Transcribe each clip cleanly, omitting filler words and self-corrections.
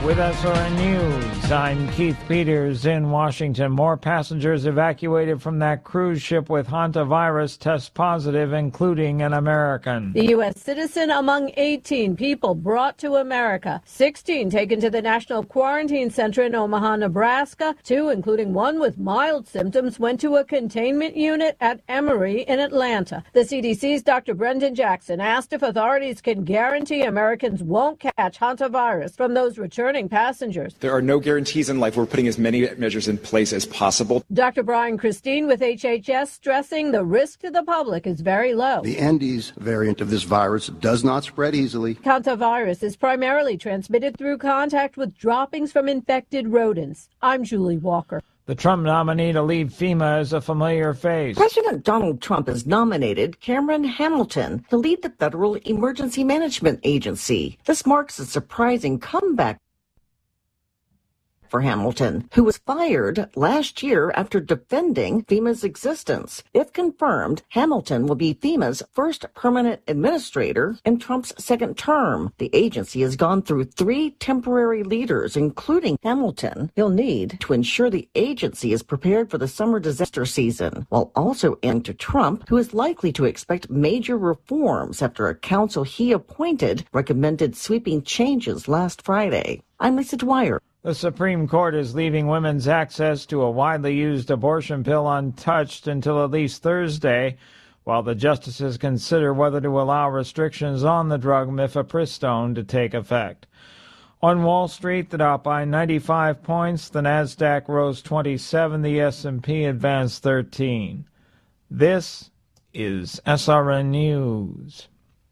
With SRN News, I'm Keith Peters in Washington. More passengers evacuated from that cruise ship with hantavirus test positive, including an American. The U.S. citizen among 18 people brought to America. 16 taken to the National Quarantine Center in Omaha, Nebraska. 2, including one with mild symptoms, went to a containment unit at Emory in Atlanta. The CDC's Dr. Brendan Jackson asked if authorities can guarantee Americans won't catch hantavirus from those returning passengers. There are no guarantees in life. We're putting as many measures in place as possible. Dr. Brian Christine with HHS stressing the risk to the public is very low. The Andes variant of this virus does not spread easily. Hantavirus is primarily transmitted through contact with droppings from infected rodents. I'm Julie Walker. The Trump nominee to lead FEMA is a familiar face. President Donald Trump has nominated Cameron Hamilton to lead the Federal Emergency Management Agency. This marks a surprising comeback for Hamilton, who was fired last year after defending FEMA's existence. If confirmed, Hamilton will be FEMA's first permanent administrator in Trump's second term. The agency has gone through 3 temporary leaders, including Hamilton. He'll need to ensure the agency is prepared for the summer disaster season, while also adding to Trump, who is likely to expect major reforms after a council he appointed recommended sweeping changes last Friday. I'm Lisa Dwyer. The Supreme Court is leaving women's access to a widely used abortion pill untouched until at least Thursday, while the justices consider whether to allow restrictions on the drug mifepristone to take effect. On Wall Street, the Dow up by 95 points, the Nasdaq rose 27, the S&P advanced 13. This is SRN News.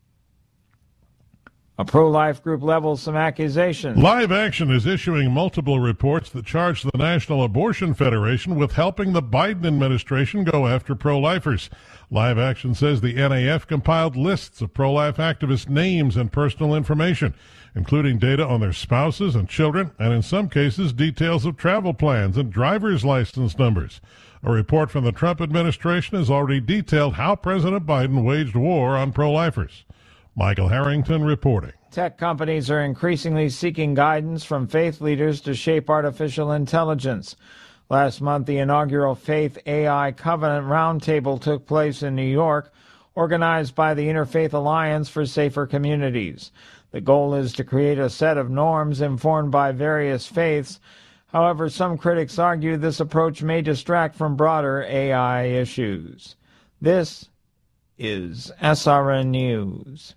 A pro-life group levels some accusations. Live Action is issuing multiple reports that charge the National Abortion Federation with helping the Biden administration go after pro-lifers. Live Action says the NAF compiled lists of pro-life activists' names and personal information, including data on their spouses and children, and in some cases details of travel plans and driver's license numbers. A report from the Trump administration has already detailed how President Biden waged war on pro-lifers. Michael Harrington reporting. Tech companies are increasingly seeking guidance from faith leaders to shape artificial intelligence. Last month, the inaugural Faith AI Covenant Roundtable took place in New York, organized by the Interfaith Alliance for Safer Communities. The goal is to create a set of norms informed by various faiths. However, some critics argue this approach may distract from broader AI issues. This is SRN News.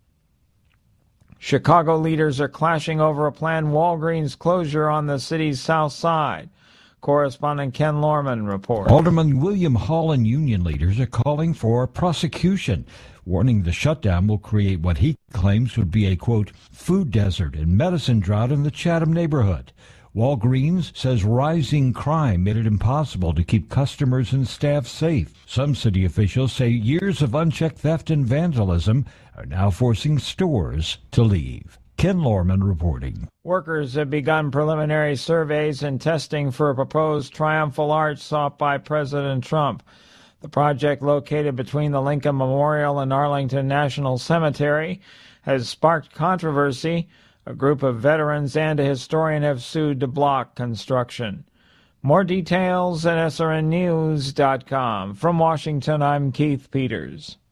Chicago leaders are clashing over a planned Walgreens closure on the city's south side. Correspondent Ken Lorman reports. Alderman William Hall and union leaders are calling for prosecution, warning the shutdown will create what he claims would be a, quote, food desert and medicine drought in the Chatham neighborhood. Walgreens says rising crime made it impossible to keep customers and staff safe. Some city officials say years of unchecked theft and vandalism are now forcing stores to leave. Ken Lorman reporting. Workers have begun preliminary surveys and testing for a proposed triumphal arch sought by President Trump. The project, located between the Lincoln Memorial and Arlington National Cemetery, has sparked controversy. A group of veterans and a historian have sued to block construction. More details at srnnews.com. From Washington, I'm Keith Peters.